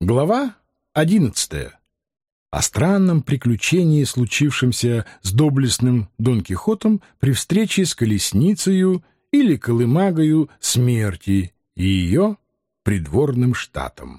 Глава 11. О странном приключении, случившемся с доблестным Дон Кихотом при встрече с колесницею или колымагою смерти и ее придворным штатом.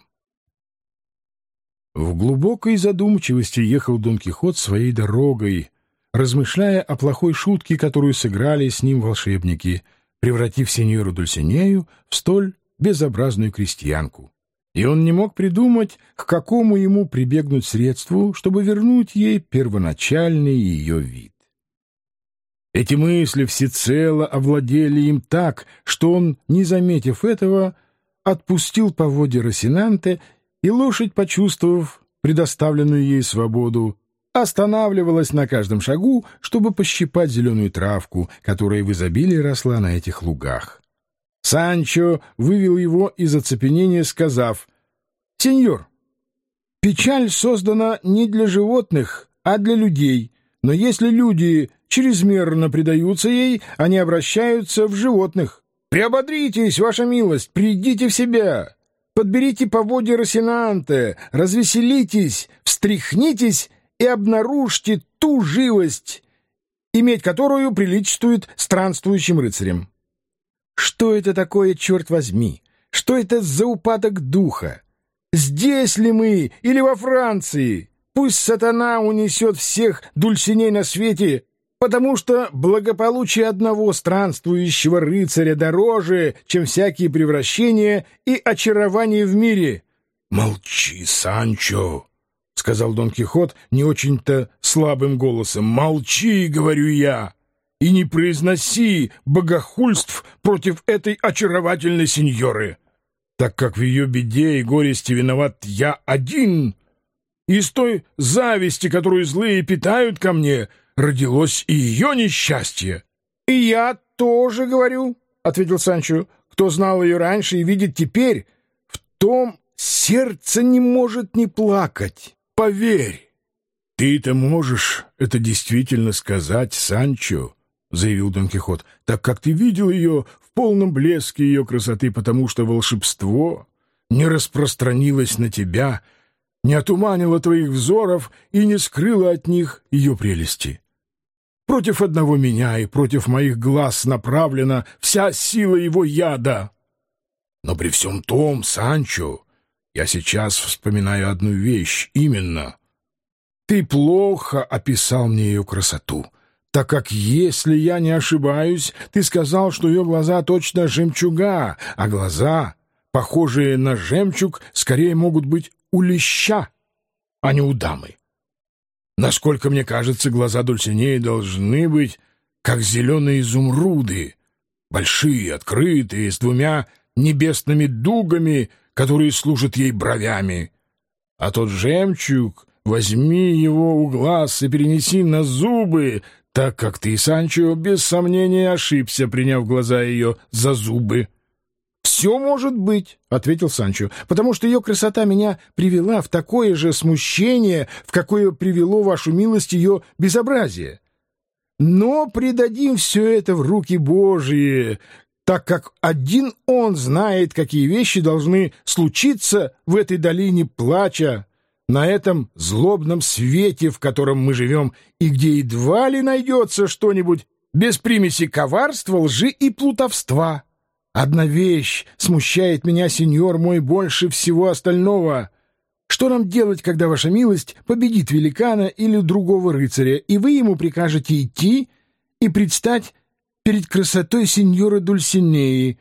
В глубокой задумчивости ехал Дон Кихот своей дорогой, размышляя о плохой шутке, которую сыграли с ним волшебники, превратив сеньору Дульсинею в столь безобразную крестьянку. И он не мог придумать, к какому ему прибегнуть средству, чтобы вернуть ей первоначальный ее вид. Эти мысли всецело овладели им так, что он, не заметив этого, отпустил поводья Росинанте, и лошадь, почувствовав предоставленную ей свободу, останавливалась на каждом шагу, чтобы пощипать зеленую травку, которая в изобилии росла на этих лугах. Санчо вывел его из оцепенения, сказав: «Сеньор, печаль создана не для животных, а для людей, но если люди чрезмерно предаются ей, они обращаются в животных. Приободритесь, ваша милость, придите в себя, подберите поводья Росинанте, развеселитесь, встряхнитесь и обнаружьте ту живость, иметь которую приличествует странствующим рыцарям. Что это такое, черт возьми? Что это за упадок духа? Здесь ли мы или во Франции? Пусть сатана унесет всех Дульсиней на свете, потому что благополучие одного странствующего рыцаря дороже, чем всякие превращения и очарования в мире». «Молчи, Санчо», — сказал Дон Кихот не очень-то слабым голосом. «Молчи, говорю я, и не произноси богохульств против этой очаровательной сеньоры, так как в ее беде и горести виноват я один. Из той зависти, которую злые питают ко мне, родилось и ее несчастье». «И я тоже говорю», — ответил Санчо, — «кто знал ее раньше и видит теперь, в том сердце не может не плакать. Поверь». «Ты-то можешь это действительно сказать, Санчо», — заявил Дон Кихот, — «так как ты видел ее в полном блеске ее красоты, потому что волшебство не распространилось на тебя, не отуманило твоих взоров и не скрыло от них ее прелести. Против одного меня и против моих глаз направлена вся сила его яда. Но при всем том, Санчо, я сейчас вспоминаю одну вещь, именно. Ты плохо описал мне ее красоту, так как, если я не ошибаюсь, ты сказал, что ее глаза точно жемчуга, а глаза, похожие на жемчуг, скорее могут быть у леща, а не у дамы. Насколько мне кажется, глаза Дульсинеи должны быть как зеленые изумруды, большие, открытые, с двумя небесными дугами, которые служат ей бровями. А тот жемчуг, возьми его у глаз и перенеси на зубы, так как ты, Санчо, без сомнения ошибся, приняв глаза ее за зубы». «Все может быть», — ответил Санчо, — «потому что ее красота меня привела в такое же смущение, в какое привело вашу милость ее безобразие. Но предадим все это в руки Божьи, так как один он знает, какие вещи должны случиться в этой долине плача, на этом злобном свете, в котором мы живем, и где едва ли найдется что-нибудь без примеси коварства, лжи и плутовства. Одна вещь смущает меня, сеньор мой, больше всего остального. Что нам делать, когда ваша милость победит великана или другого рыцаря, и вы ему прикажете идти и предстать перед красотой сеньоры Дульсинеи?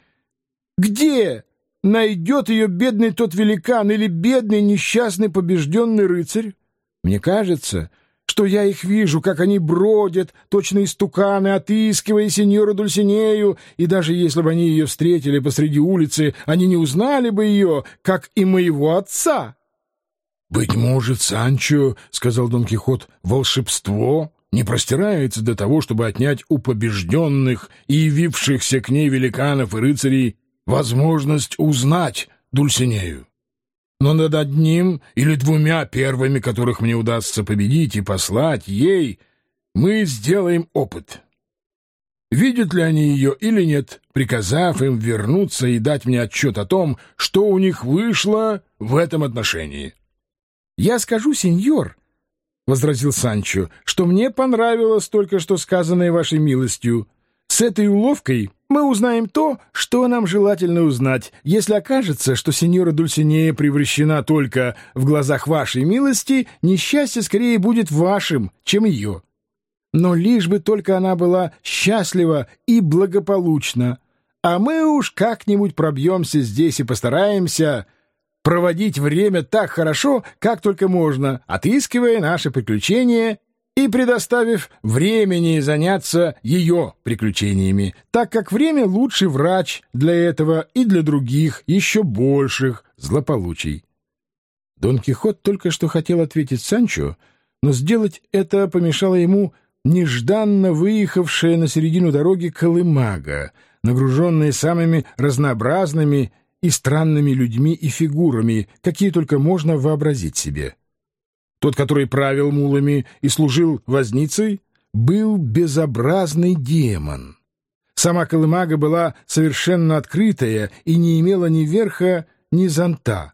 Где найдет ее бедный тот великан или бедный несчастный побежденный рыцарь? Мне кажется, что я их вижу, как они бродят, точно истуканы, отыскивая сеньору Дульсинею, и даже если бы они ее встретили посреди улицы, они не узнали бы ее, как и моего отца». «Быть может, Санчо, — сказал Дон Кихот, — волшебство не простирается до того, чтобы отнять у побежденных и явившихся к ней великанов и рыцарей возможность узнать Дульсинею. Но над одним или двумя первыми, которых мне удастся победить и послать ей, мы сделаем опыт. видят ли они ее или нет, приказав им вернуться и дать мне отчет о том, что у них вышло в этом отношении. — Я скажу, сеньор, — возразил Санчо, — что мне понравилось только что сказанное вашей милостью. С этой уловкой мы узнаем то, что нам желательно узнать. Если окажется, что сеньора Дульсинея превращена только в глазах вашей милости, несчастье скорее будет вашим, чем ее. Но лишь бы только она была счастлива и благополучна, а мы уж как-нибудь пробьемся здесь и постараемся проводить время так хорошо, как только можно, отыскивая наши приключения и предоставив времени заняться ее приключениями, так как время — лучший врач для этого и для других еще больших злополучий. Дон Кихот только что хотел ответить Санчо, но сделать это помешало ему нежданно выехавшая на середину дороги колымага, нагруженная самыми разнообразными и странными людьми и фигурами, какие только можно вообразить себе. Тот, который правил мулами и служил возницей, был безобразный демон. Сама колымага была совершенно открытая и не имела ни верха, ни зонта.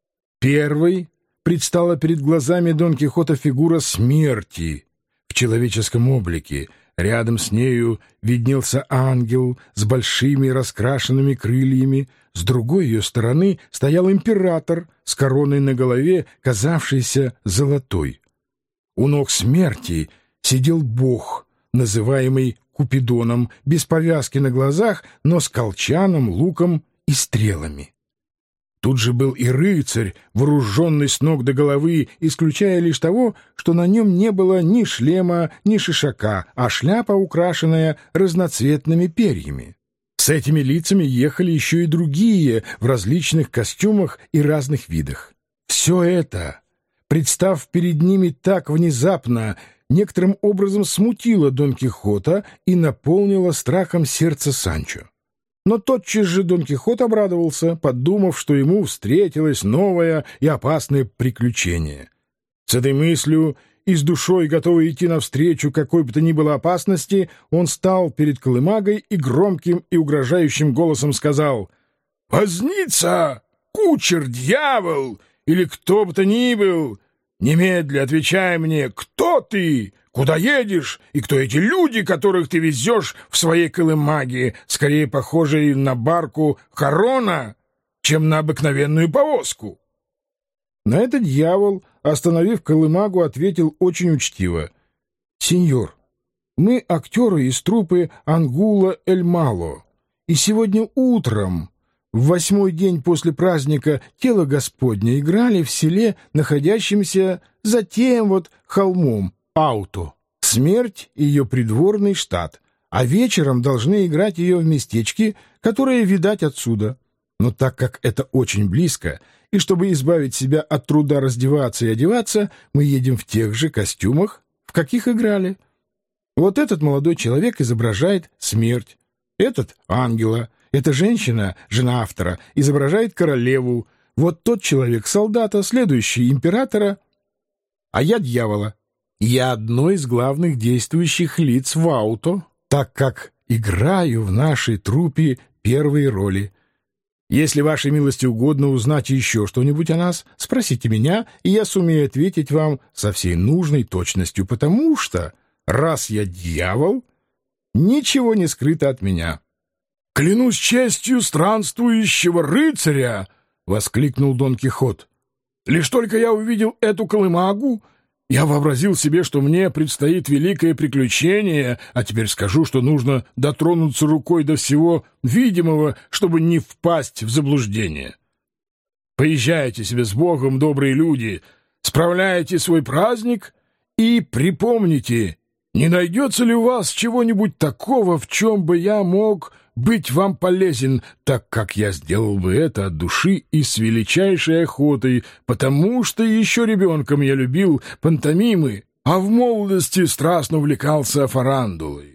Первой предстала перед глазами Дон Кихота фигура смерти в человеческом облике. Рядом с нею виднелся ангел с большими раскрашенными крыльями. С другой ее стороны стоял император с короной на голове, казавшейся золотой. У ног смерти сидел бог, называемый Купидоном, без повязки на глазах, но с колчаном, луком и стрелами. Тут же был и рыцарь, вооруженный с ног до головы, исключая лишь того, что на нем не было ни шлема, ни шишака, а шляпа, украшенная разноцветными перьями. С этими лицами ехали еще и другие в различных костюмах и разных видах. Все это, представ перед ними так внезапно, некоторым образом смутило Дон Кихота и наполнило страхом сердце Санчо. Но тотчас же Дон Кихот обрадовался, подумав, что ему встретилось новое и опасное приключение. С этой мыслью и с душой, готовый идти навстречу какой бы то ни было опасности, он стал перед колымагой и громким и угрожающим голосом сказал: «Возница! Кучер, дьявол! Или кто бы то ни был! Немедля отвечай мне, кто ты, куда едешь и кто эти люди, которых ты везешь в своей колымаге, скорее похожей на барку Харона, чем на обыкновенную повозку?» На это дьявол, остановив колымагу, ответил очень учтиво: «Сеньор, мы актеры из труппы Ангула эль Мало, и сегодня утром, в 8-й день после праздника Тела Господня, играли в селе, находящемся за тем вот холмом Ауто, смерть и ее придворный штат, а вечером должны играть ее в местечке, которое видать отсюда. Но так как это очень близко, и чтобы избавить себя от труда раздеваться и одеваться, мы едем в тех же костюмах, в каких играли. Вот этот молодой человек изображает смерть, этот — ангела, эта женщина, жена автора, изображает королеву, вот тот человек — солдата, следующий — императора, а я — дьявола. Я одно из главных действующих лиц в Ауто, так как играю в нашей труппе первые роли. Если вашей милости угодно узнать еще что-нибудь о нас, спросите меня, и я сумею ответить вам со всей нужной точностью, потому что, раз я дьявол, ничего не скрыто от меня». «Клянусь честью странствующего рыцаря!» — воскликнул Дон Кихот. «Лишь только я увидел эту колымагу, я вообразил себе, что мне предстоит великое приключение, а теперь скажу, что нужно дотронуться рукой до всего видимого, чтобы не впасть в заблуждение. Поезжайте себе с Богом, добрые люди, справляйте свой праздник и припомните, не найдется ли у вас чего-нибудь такого, в чем бы я мог быть вам полезен, так как я сделал бы это от души и с величайшей охотой, потому что еще ребенком я любил пантомимы, а в молодости страстно увлекался фарандулой.